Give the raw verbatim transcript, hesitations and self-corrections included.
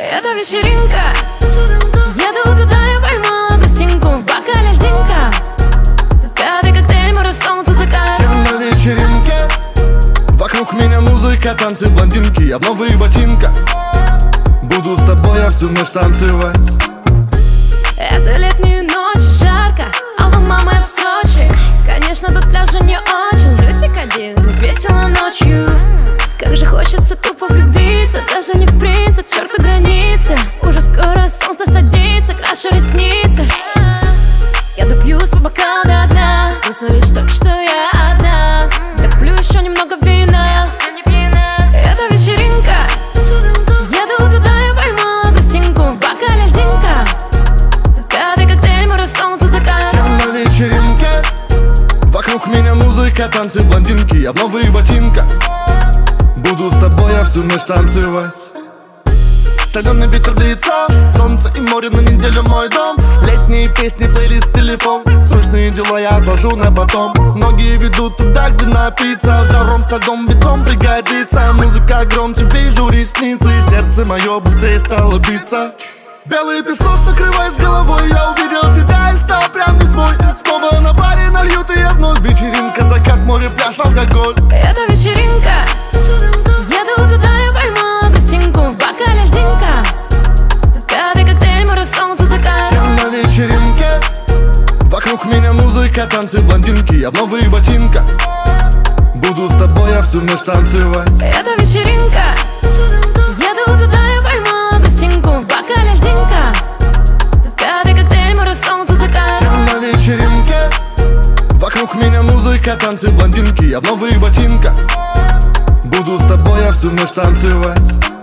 Это вечеринка, еду туда и поймала гостинку. В бокале льдинка, пятый коктейль, море, солнце, закат. Я на вечеринке, вокруг меня музыка, танцы, блондинки. Я в новых ботинках, буду с тобой я всю ночь танцевать. Это летнюю ночь, жарко, алло, мама, я в Сочи. Конечно, тут пляжа не очень, Рысик один, здесь весело ночью. Как же хочется тупо влюбиться, даже не в принцип, к черту границы. Уже скоро солнце садится, крашу ресницы. Я допью свой бокал до дна, грустно лишь только что я одна. Доплю еще немного вина, это вечеринка, еду туда и поймала гостинку. В бокале льдинка, пятый коктейль, море, солнце, закат. Я на вечеринке, вокруг меня музыка, танцы, блондинки. Я в новых ботинках, буду с тобой я всю ночь танцевать. Соленый ветер в лицо, солнце и море на неделю мой дом. Летние песни, плейлист, телефон. Срочные дела я отложу на потом. Многие ведут туда, где напиться. Взором со льдом, бетон пригодится. Музыка громче, вижу ресницы. Сердце мое быстрее стало биться. Белый песок накрывает с головой. Я увидел тебя и стал прям не свой. Снова на баре нальют и я вновь. Вечеринка, закат, море, пляж, алкоголь. Это вечеринка, еду туда и поймала гостинку. В бокале льдинка, пятый коктейль, море, солнце, закат. Я на вечеринке, вокруг меня музыка, танцы, блондинки. Я в новых ботинках, буду с тобой я всю ночь танцевать. Это вечеринка, еду туда и поймала гостинку. В бокале льдинка, пятый коктейль, море, солнце, закат. Я на вечеринке, вокруг меня музыка, танцы, блондинки. Я в новых ботинках, буду с тобой я всю ночь танцевать.